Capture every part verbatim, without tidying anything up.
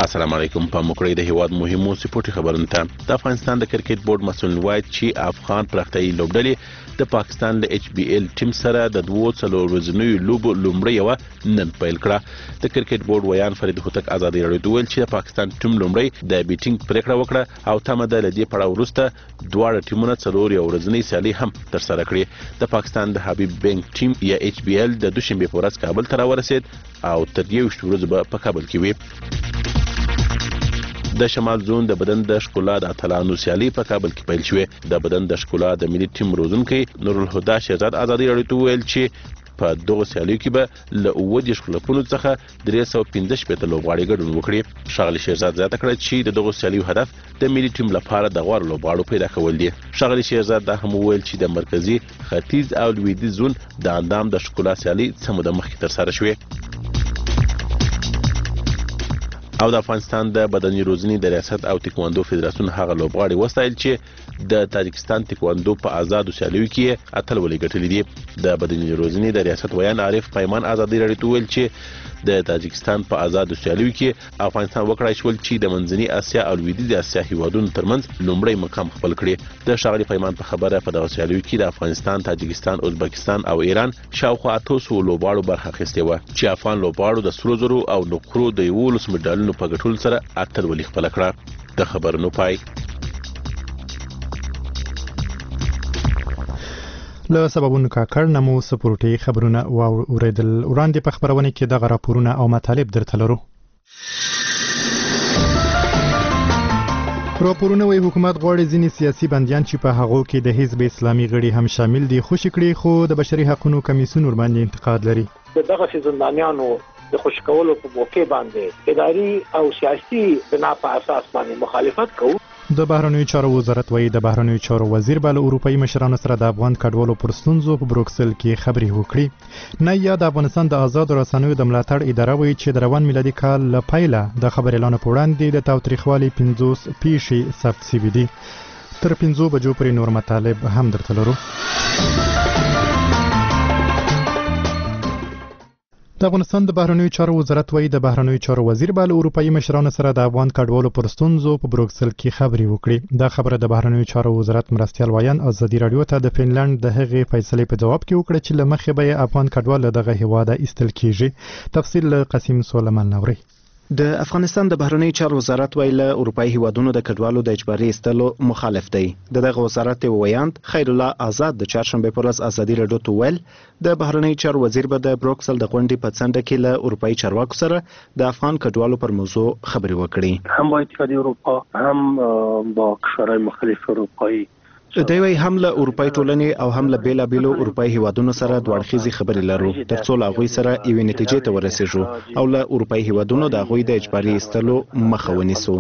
السلام علیکم. په مکړې د هیواد مهمو سپورتي خبرونو ته د افغانستان د کرکټ بورډ مسؤل وایي چې افغان پرختایي لوبډلې د پاکستان له ایچ بي ایل ټیم سره د دوه څلور ورځنیو لوبو لومړی یو نن پیل کړه. د کرکټ بورډ ویان فرید هوتک ازادي راډیو ته ویل چې د پاکستان ټیم لومړی د بیټینګ پریکړه وکړه او تمه ده لدې پړاو وروسته دواړه ټیمونه څلور یو ورځنی سیالي هم تر سره کړي. د پاکستان د حبیب بینک ټیم یا ایچ بي ایل د دوشنبه په ورځ کابل ته راورسید او تر یو ورځې به په کابل کې وي. د شمال زون د بدن د ښکلا د اتلانو سیالي په کابل کې پیل شوې. د بدن د ښکلا د ملي ټیم روزونکي نور الهدى شهزاد ازادي راډیو ته ویل چې په دغه سیالیو کې به له اووه دېرش کلبونو څخه درې سوه پنځه شپېته لوبغاړي ګډون وکړي. ښاغلي شهزاد زیاته کړه چې د دغه سیالیو هدف د ملي ټیم لپاره د غوره لوبغاړو پیدا کول دي. ښاغلي شهزاد دا هم وویل چې د مرکزي ختیځ او لویدیځ زون د اندام د ښکلا سیالي څه موده مخکې ترسره شوې. او د افغانستان د بدني روزنې د ریاست او تکواندو فدراسیون هغه لوبغاړي وستایل چې د تاجکستان تکواندو په آزادو سیالیو کې اتل ولې ګټلې دي. د بدني روزنې د ریاست ویان عارف پیمان ازادي راډیو ته ویل چې د تاجکستان په آزادو سیالیو کې افغانستان وکړای شول چې د منځني اسیا او لویدیځ اسیا هیوادونو ترمنځ لومړی مقام خپل کړي. د ښاغلي پیمان په خبره په دغه سیالیو کې د افغانستان، تاجکستان، ازبکستان او ایران شاوخوا اته سوه لوبغاړو برخه اخیستې وه چې افغان لوبغاړو د سرو زرو او نقرو د یولس مډالونو په ګټلو سره اتل ولې خپل کړه. د خبرونو پای. له سببونو کاکړ نمو سپورټي خبرونه واوریدل. وړاندې په خبرونه کې دغه راپورونه او مطالب درته لرو. راپورونه وايي حکومت غواړي ځینې سیاسي بندیان چې په هغو کې د حزب اسلامي غړي هم شامل دي خوشي کړي، خو د بشري حقوقو کمیسیون ورباندې انتقاد لري. دغه زندانیانو د خوش کولو په موقع باندې اداري او سیاسي بنا په اساس باندې مخالفت کوي. د بهرنیو چارو وزارت وايي د بهرنیو چارو وزیر به له اروپایي مشرانو سره د افغان کډوالو پر ستونزو په بروکسل کې خبرې وکړي. نه یا د افغانستان د آزاد رسنیو د ملاتړ اداره وايي چې د روان میلادي کال له پیله د خبر اعلان په وړاندې د تاوتریخوالي پنځوس پیښې ثبت شوي دي. تر پنځو بجو پورې نور مطالب هم درته لرو. د افغانستان د بهرنیو چارو وزارت وايي د بهرنیو چارو وزیر به له اروپایي مشرانو سره د افغان کډوالو پر ستونزو په بروکسل کې خبرې وکړي. دا خبره د بهرنیو چارو وزارت مرستیال ویان ازادي راډیو ته د فنلند د هغې فیصلې په جواب کې وکړه چې له مخې به افغان کډوال دغه هیواده ایستل کیږي. تفصیل له قاسم سلیمان نوري. د افغانستان د بهرنیو چارو وزارت ویل اروپایي هیوادونو د کډوالو د اجباري ایستلو مخالف دی. د دغه وزارت ویاند خیر الله آزاد د چهارشنبه پر ورځ ازادي راډیو ته ویل د بهرنیو چارو وزیر به د بروکسل د غونډې په څنډه کې له اروپایي چارواکو سره د افغان کډوالو پر موضوع خبرې وکړي. هم با اتحادیه اروپا هم با کشورهای مختلف اروپایی دوی وايي هم له اروپایي ټولنې او هم له بیلابیلو اروپایي هیوادونو سره دوه اړخیزې خبرې لرو ترڅو له هغوی سره یوې نتیجې ته ورسیږو او له اروپایي هیوادونو د هغوی د اجباري ایستلو مخه ونیسو.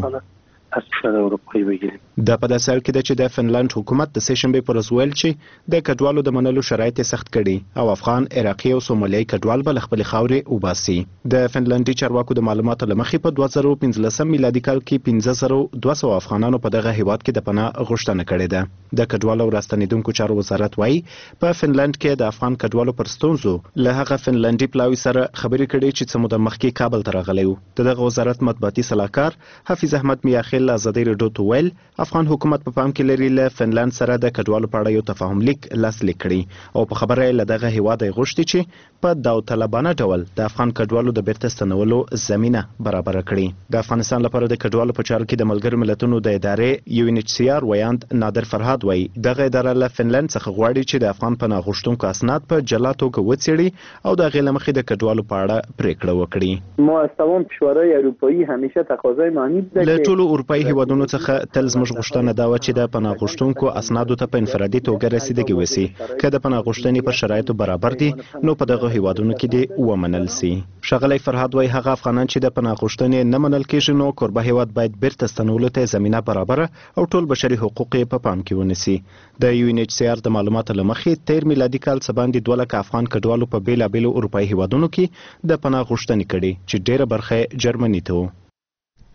دا په داسې حال کې ده چې د فنلند حکومت د سه شنبې پر ورځ ویل چې د کډوالو د منلو شرایط سخت کړي او افغان، عراقي او سومالیایي کډوال به له خپلې خاورې وباسي. د فنلندي چارواکو د معلوماتو له مخې په دوه زره پنځلسم میلادي کال کې پنځه زره دوه سوه افغانانو په دغه هیواد کې د پناه غوښتنه کړې ده. د کډوالو او راستنېدونکو چارو وزارت وایي په فنلند کې د افغان کډوالو پر ستونزو له هغه فنلندي پلاوي سره خبرې کړې چې څه موده مخکې کابل ته راغلی و. د دغه وزارت مطبوعاتي سلاکار حفیظ احمد میاخیل ازادي راډیو ته ویل افغان حکومت په پام کې لري له فنلند سره د کډوالو په اړه یو تفاهم لیک لاسلیک کړي او په خبره یې له دغه هیواده غوښتي چې په داوطلبانه ډول د افغان کډوالو د بیرته ستنولو زمینه برابر کړي. د افغانستان لپاره د کډوالو په چارو کې د ملګرو ملتونو د ادارې یو ان ایچ سی آر ویاند نادر فرهاد وایي دغه اداره له فنلند څخه غواړي چې د افغان پناه غوښتونکو اسناد په جلا توګه وڅېړي او د هغې له مخې د کډوالو په اړه پریکړه وکړي. ما از تمام کشورهای اروپایی همیشه تقاضای معنی ده له ټولو اروپایي هیوادونو څخه تل زموږ غوښتنه دا وه چې د پناه غوښتونکو اسنادو ته په انفرادي توګه رسیدګي وسي. که د پناه غوښتنې پر شرایطو برابر دي نو په دغه هیوادونو کې دې ومنل سي. ښاغلی فرهاد وایي هغه افغانان چې د پناه غوښتنې نه منل کېږي نو کوربه هیواد باید بیرته ستنولو ته زمینه برابره او ټول بشري حقوق یې په پام کې ونیسي. د یو ان ایچ سی آر د معلوماتو له مخې تیر میلادي کال څه باندې دوه لکه افغان کډوالو په بیلابیلو اروپایي هیوادونو کې د پناه غوښتنې کړې چې ډېره برخه یې جرمني ته و.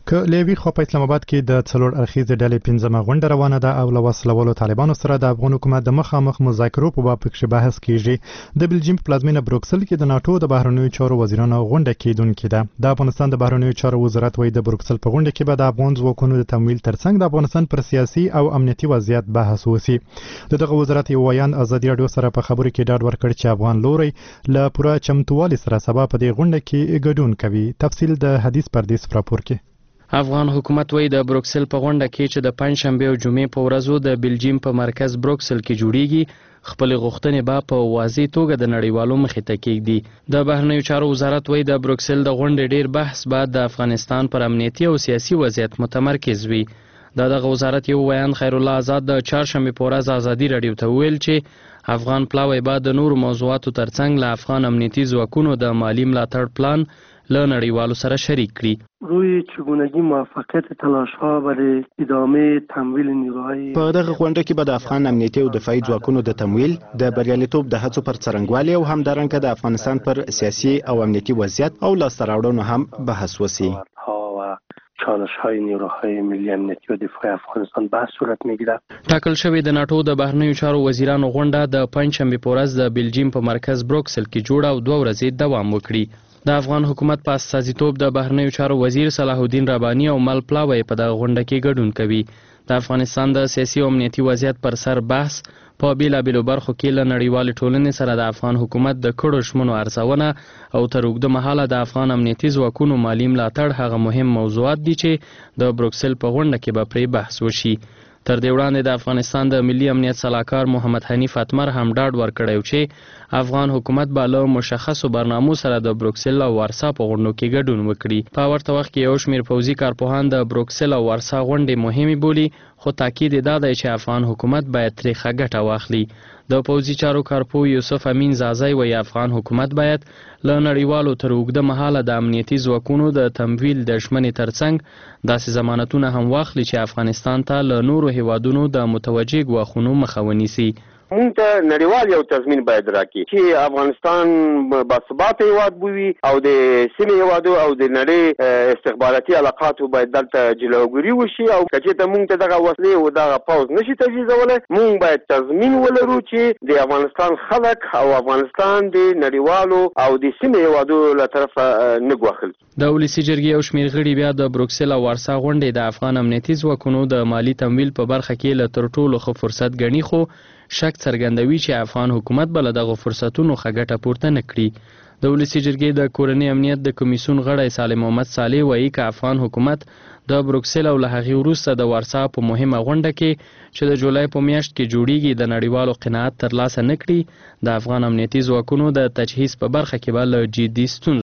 که لیوی خو په اسلام آباد کې د څلور اړخیزې ډلې پنځمه غونډه روانه ده او له وسلوالو طالبانو سره د افغان حکومت د مخامخ مذاکرو په باب کې بحث کیږي. د بلجیم په پلازمینه بروکسل کې د ناتو د بهرنیو چارو وزیرانو غونډه کیدونکې ده. د افغانستان د بهرنیو چارو وزارت وايي د بروکسل په غونډه کې به د افغان ځواکونو د تمویل ترڅنګ د افغانستان پر سیاسي او امنیتي وضعیت بحث وشي. د دغه وزارت یو ویان ازادي راډیو سره په خبرو کې ډاډ ورکړ چې افغان لوري له پوره چمتووالي سره سبا په دې غونډه کې ګډون کوي. تفصیل د حدیث پردیس راپور کې. افغان حکومت وایي د بروکسل په غونډه کې چې د پنځشنبه او جمعې په ورځو د بلجیم په مرکز بروکسل کې جوړیږي خپل غوښتنې به په واضح توګه د نړیوالو مخې ته کېږدي. د بهرنیو چارو وزارت وایي د بروکسل د غونډې ډیر بحث بعد د افغانستان پر امنیتي او سیاسي وضعیت متمرکز وي. د دغه وزارت یو ویان خیر الله آزاد د چهارشنبه په ورځ ازادي راډیو ته ویل چې افغان پلاوی به د نورو موضوعاتو ترڅنګ له افغان امنیتي ځواکونو د مالی ملاتړ پلان له نړیوالو سره شریک کړي. روی چگونگی موفقیت تلاش‌ها برای ادامه تمویل نیروهای په دغه غونډه کې به د افغان امنیتي او دفاعي ځواکونو د تمویل د بریالیتوب د هڅو پر څرنګوالي او همدارنګه د افغانستان پر سیاسي او امنیتي وضعیت او لاسته راوړنو هم بحث وشي. چالش‌های نیروهای ملی امنیتی و دفاعی افغانستان بحث صورت می‌گیرد. ټاکل شوی د ناتو د بهرنیو چارو وزیرانو غونډه د پنځشنبه په ورځ د بلجیم په مرکز بروکسل کې جوړه او دوه ورځې دوام وکړي. د افغان حکومت په استازیتوب د بهرنیو چارو وزیر صلاح الدین رباني او مل پلاوی په دغه غونډه کې ګډون کوي. د افغانستان د سیاسي او امنیتي وضعیت پر سر بحث په بیلابیلو برخو کې له نړیوالې ټولنې سره د افغان حکومت د کړو ژمنو ارزونه او تر اوږده مهاله د افغان امنیتي ځواکونو مالي ملاتړ هغه مهم موضوعات دي چې د بروکسل په غونډه کې به پرې بحث وشي. تر دې وړاندې د افغانستان د ملي امنیت صلاحکار محمد حنیف اتمر هم ډاډ ورکړی چې افغان حکومت به له مشخصو برنامو سره د بروکسل او وارسا په غونډو کې ګډون وکړي. په ورته وخت کې یو شمېر پوځي کارپوهان د بروکسل او وارسا غونډې مهمې بولي، خو تاکید یې دا دی چې افغان حکومت باید ترې ښه ګټه واخلي. د پوځي چارو کارپوه یوسف امین زازی وایي افغان حکومت باید له نړیوالو تر اوږده مهاله د امنیتي ځواکونو د تمویل د ژمنې ترڅنګ داسې ضمانتونه هم واخلي چې افغانستان ته له نورو هیوادونو د متوجه ګواښونو مخه ونیسي. مونږ ته نړیوال یو تضمین باید راکړي چې افغانستان باثباته هیواد بوي او د سیمې هیوادو او د نړۍ استخباراتي علاقاتو باید دلته جلوګیري وشي او که چېرته مونږ ته دغه وسلې او دغه پوځ نشي تجهیزولی، مونږ باید تضمین ولرو چې د افغانستان خلک او افغانستان د نړیوالو او د سیمې هیوادو له طرفه نه ګواښل. د ولسي جرګې یو شمېر غړي بیا د بروکسل او وارسا غونډې د افغان امنیتي ځواکونو د مالي تمویل په برخه کې له تر ټولو ښه فرصت ګڼي، خو شک څرګندوي چې افغان حکومت به له دغو فرصتونو ښه ګټه پورته نه کړي. د ولسي جرګې د کورنۍ امنیت د کمیسیون غړی سالم محمد صالح وایي که افغان حکومت د بروکسل او له هغې وروسته د وارسا په مهمه غونډه کې چې د جولای په میاشت کې جوړیږي د نړیوالو قناعت ترلاسه نه کړي، د افغان امنیتي ځواکونو د تجهیز په برخه کې به له جدي ستونزو